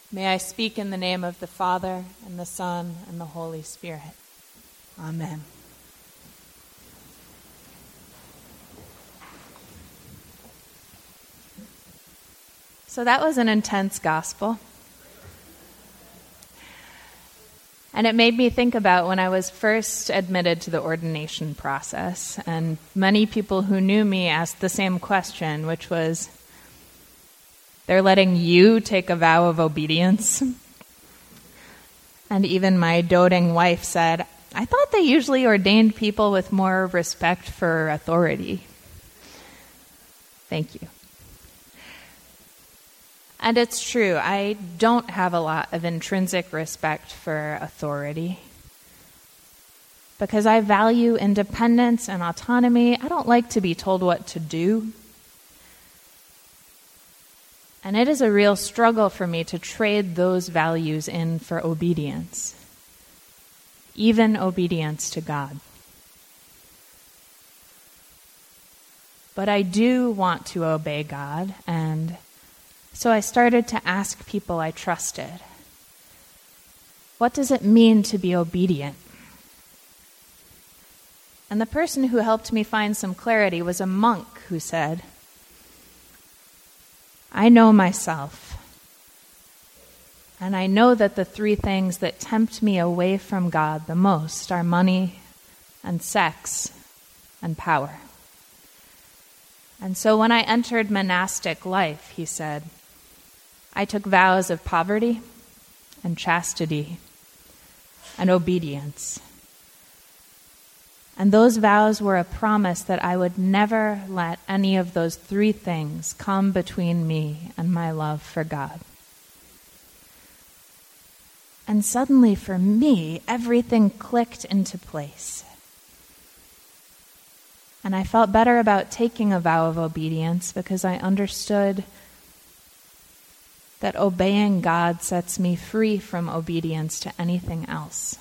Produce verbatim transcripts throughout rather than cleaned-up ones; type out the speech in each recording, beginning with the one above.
May I speak in the name of the Father, and the Son, and the Holy Spirit. Amen. So that was an intense gospel. And it made me think about when I was first admitted to the ordination process. And many people who knew me asked the same question, which was, they're letting you take a vow of obedience? And even my doting wife said, I thought they usually ordained people with more respect for authority. Thank you. And it's true, I don't have a lot of intrinsic respect for authority because I value independence and autonomy. I don't like to be told what to do. And it is a real struggle for me to trade those values in for obedience, even obedience to God. But I do want to obey God, and so I started to ask people I trusted, what does it mean to be obedient? And the person who helped me find some clarity was a monk who said, I know myself, and I know that the three things that tempt me away from God the most are money and sex and power. And so when I entered monastic life, he said, I took vows of poverty and chastity and obedience. And those vows were a promise that I would never let any of those three things come between me and my love for God. And suddenly for me, everything clicked into place. And I felt better about taking a vow of obedience because I understood that obeying God sets me free from obedience to anything else.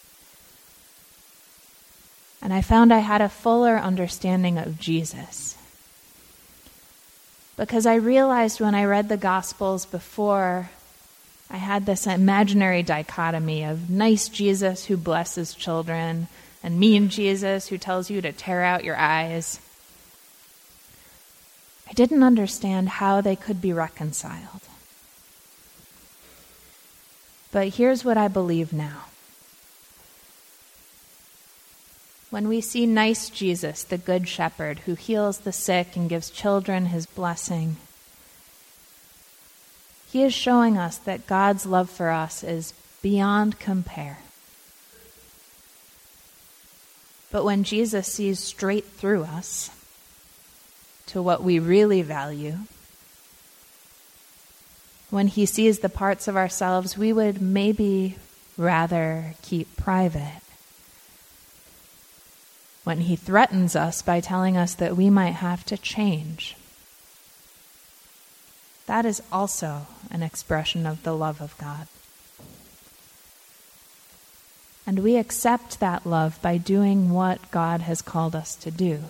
And I found I had a fuller understanding of Jesus. Because I realized when I read the Gospels before, I had this imaginary dichotomy of nice Jesus who blesses children and mean Jesus who tells you to tear out your eyes. I didn't understand how they could be reconciled. But here's what I believe now. When we see nice Jesus, the Good Shepherd, who heals the sick and gives children his blessing, he is showing us that God's love for us is beyond compare. But when Jesus sees straight through us to what we really value, when he sees the parts of ourselves we would maybe rather keep private, when he threatens us by telling us that we might have to change, that is also an expression of the love of God. And we accept that love by doing what God has called us to do.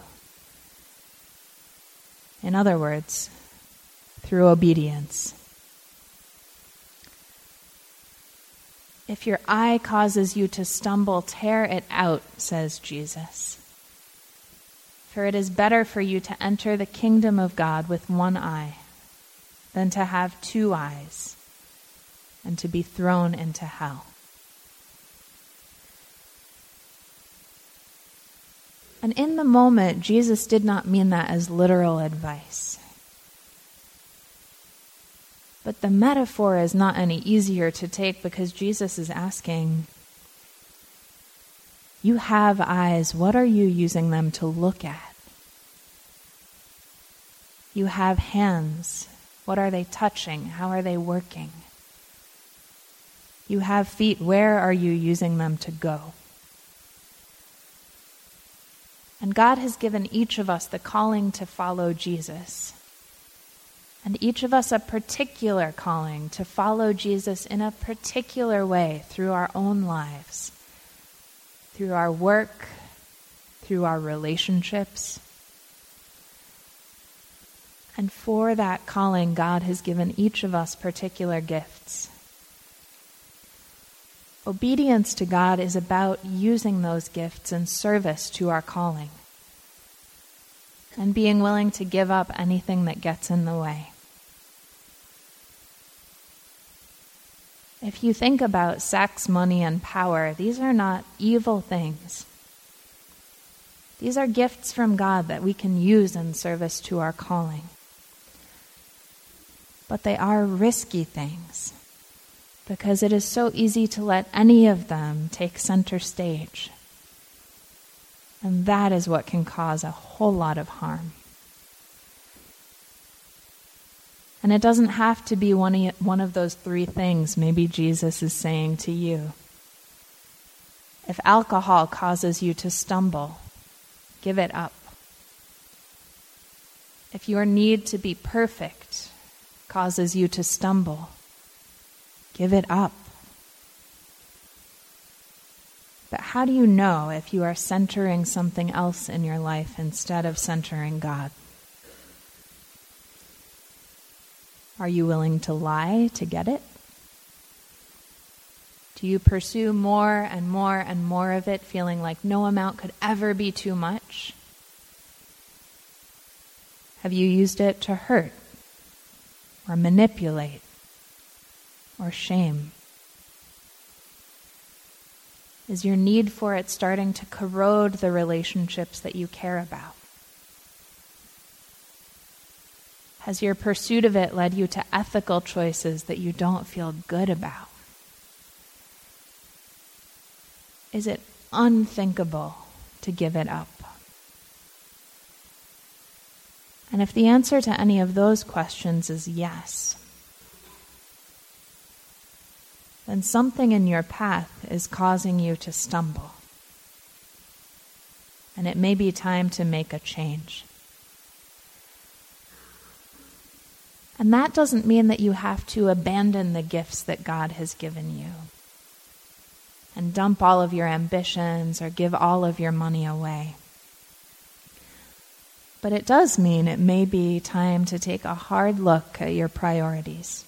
In other words, through obedience. If your eye causes you to stumble, tear it out, says Jesus. For it is better for you to enter the kingdom of God with one eye than to have two eyes and to be thrown into hell. And in the moment, Jesus did not mean that as literal advice. But the metaphor is not any easier to take because Jesus is asking, you have eyes, what are you using them to look at? You have hands, what are they touching? How are they working? You have feet, where are you using them to go? And God has given each of us the calling to follow Jesus. And each of us a particular calling to follow Jesus in a particular way through our own lives, through our work, through our relationships. And for that calling, God has given each of us particular gifts Obedience to God is about using those gifts in service to our calling and being willing to give up anything that gets in the way. If you think about sex, money, and power, these are not evil things. These are gifts from God that we can use in service to our calling. But they are risky things because it is so easy to let any of them take center stage. And that is what can cause a whole lot of harm. And it doesn't have to be one of, one of those three things maybe Jesus is saying to you. If alcohol causes you to stumble, give it up. If your need to be perfect causes you to stumble, give it up. But how do you know if you are centering something else in your life instead of centering God? Are you willing to lie to get it? Do you pursue more and more and more of it, feeling like no amount could ever be too much? Have you used it to hurt or manipulate or shame? Is your need for it starting to corrode the relationships that you care about? Has your pursuit of it led you to ethical choices that you don't feel good about? Is it unthinkable to give it up? And if the answer to any of those questions is yes, then something in your path is causing you to stumble. And it may be time to make a change. And that doesn't mean that you have to abandon the gifts that God has given you and dump all of your ambitions or give all of your money away. But it does mean it may be time to take a hard look at your priorities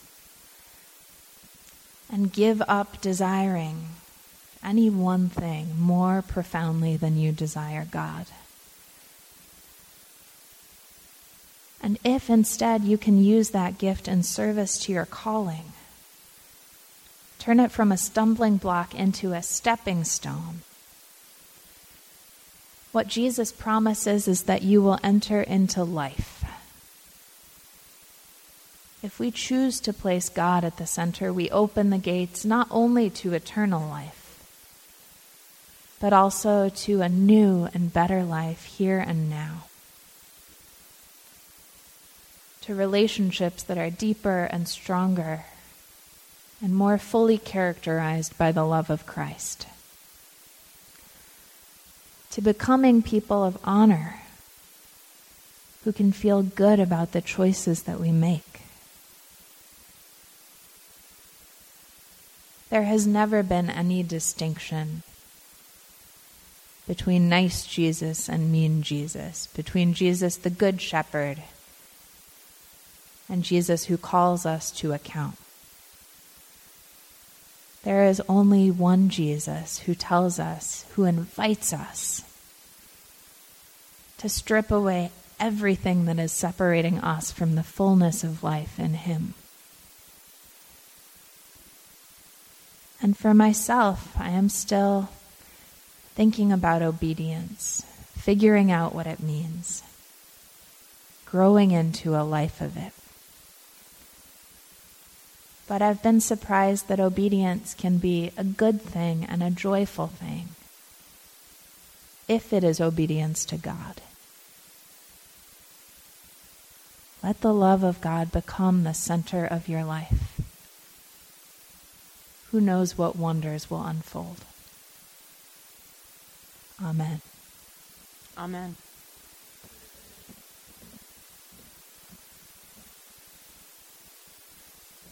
and give up desiring any one thing more profoundly than you desire God. And if instead you can use that gift in service to your calling, turn it from a stumbling block into a stepping stone. What Jesus promises is that you will enter into life. If we choose to place God at the center, we open the gates not only to eternal life, but also to a new and better life here and now. To relationships that are deeper and stronger and more fully characterized by the love of Christ. To becoming people of honor who can feel good about the choices that we make. There has never been any distinction between nice Jesus and mean Jesus, between Jesus the Good Shepherd and Jesus who calls us to account. There is only one Jesus who tells us, who invites us to strip away everything that is separating us from the fullness of life in Him. And for myself, I am still thinking about obedience, figuring out what it means, growing into a life of it. But I've been surprised that obedience can be a good thing and a joyful thing if it is obedience to God. Let the love of God become the center of your life. Who knows what wonders will unfold? Amen. Amen.